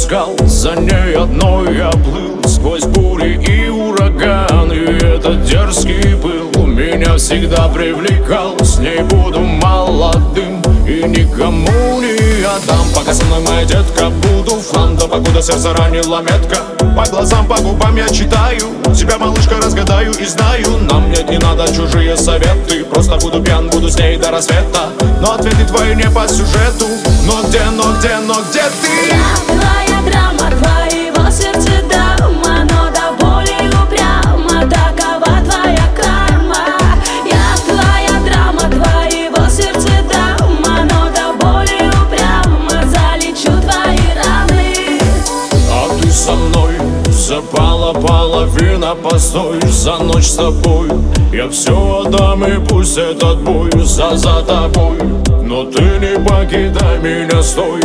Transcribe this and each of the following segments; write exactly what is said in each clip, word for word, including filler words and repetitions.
искал, за ней одной я плыл сквозь бури и ураганы. Этот дерзкий пыл меня всегда привлекал. С ней буду молодым и никому не отдам. Пока со мной моя детка, буду фан, да покуда сердце ранила метка. По глазам, по губам я читаю, тебя, малышка, разгадаю и знаю. Нам нет, не надо чужие советы, просто буду пьян, буду с ней до рассвета. Но ответы твои не по сюжету. Но где, но где, но где ты? Я твоя драма, твоего сердца дама, но до боли упряма, такова твоя карма. Я твоя драма, твоего сердца дама, но до боли упряма, залечу твои раны. А ты со мной запала половина, постой, за ночь с тобой я все отдам, и пусть этот бой за за тобой. Но ты не покидай меня, стой,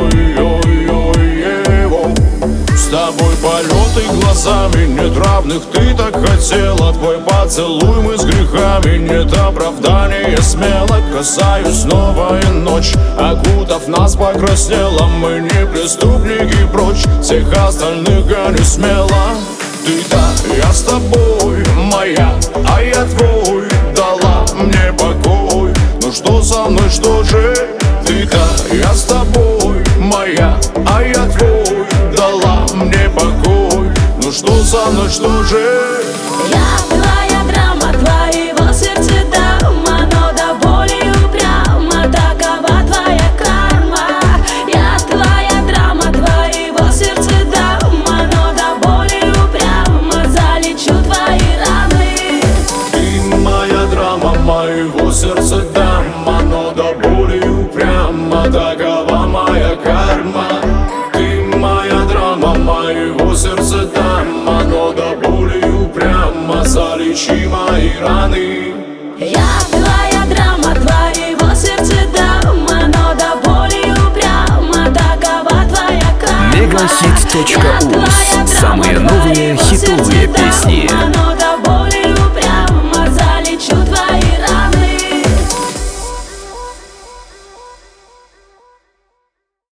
ой-ой-ой-ой. С тобой полеты глазами нет равных, ты так хотела. Твой поцелуй, мы с грехами, нет оправдания. Смело касаюсь, новая ночь, окутав нас, покраснела. Мы не преступники, прочь всех остальных гони смело. Ты да, я с тобой, моя, а я твой. Дала мне покой, ну что со мной, что же? Ты да, я с тобой, моя, а я твой. Дала мне покой, ну что со мной, что же? Я твоя драма, твоего сердца дама, но до боли упряма, такова твоя карма. Я твоя драма, твоего сердца дама, но до боли упряма, залечу твои раны. Ты моя драма, моего сердца дама, но до боли упряма, такова моя карма. Ты моя драма, моего сердца дама, но до боли упряма, залечи мои раны. Я твоя драма, твоего сердца дама, но до боли упряма, такова твоя карма. Мегахит точка уз. Самые новые хитовые песни.